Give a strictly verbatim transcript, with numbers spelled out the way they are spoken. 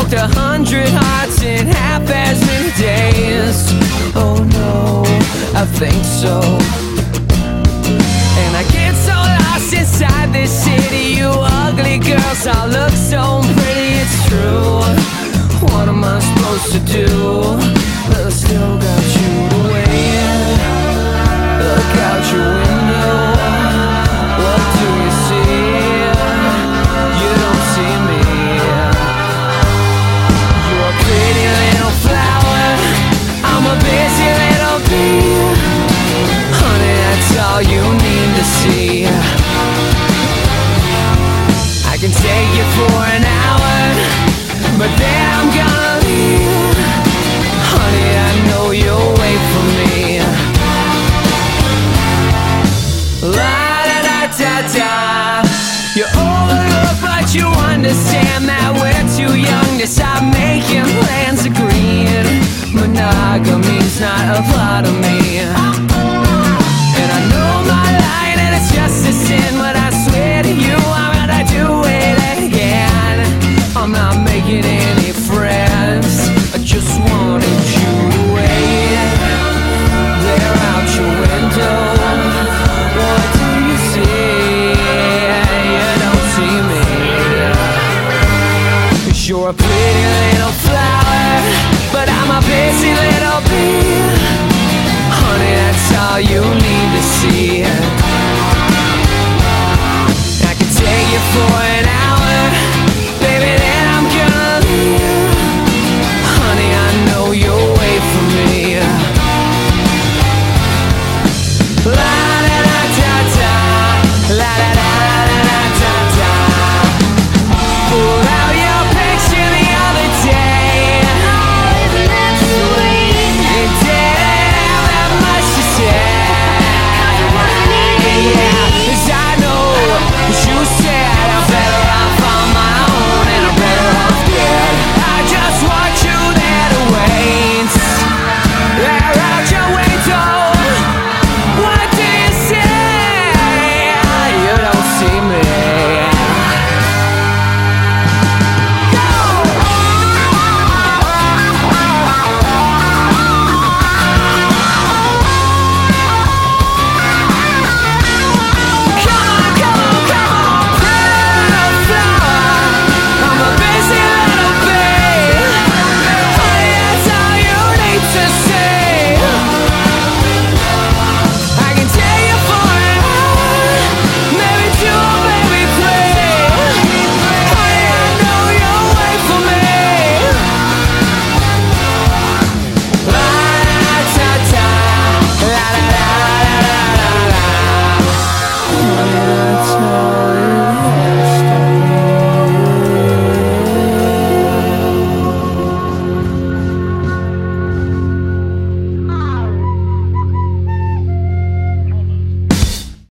broke a hundred hearts in half as many days. Oh no, I think so. And I get so lost inside this city. You ugly girls all look so pretty. It's true. What am I supposed to do? But I still got you to wait. Look out your window. What do you see? You don't see me. You're a pretty little flower. I'm a busy little bee. Honey, that's all you need to see. I can take you for an hour, but then I'm gonna leave. Honey, I know you'll wait for me. La-da-da-da-da. You're overlooked, but you understand that we're too young to stop making plans of green. Monogamy's not a part of me.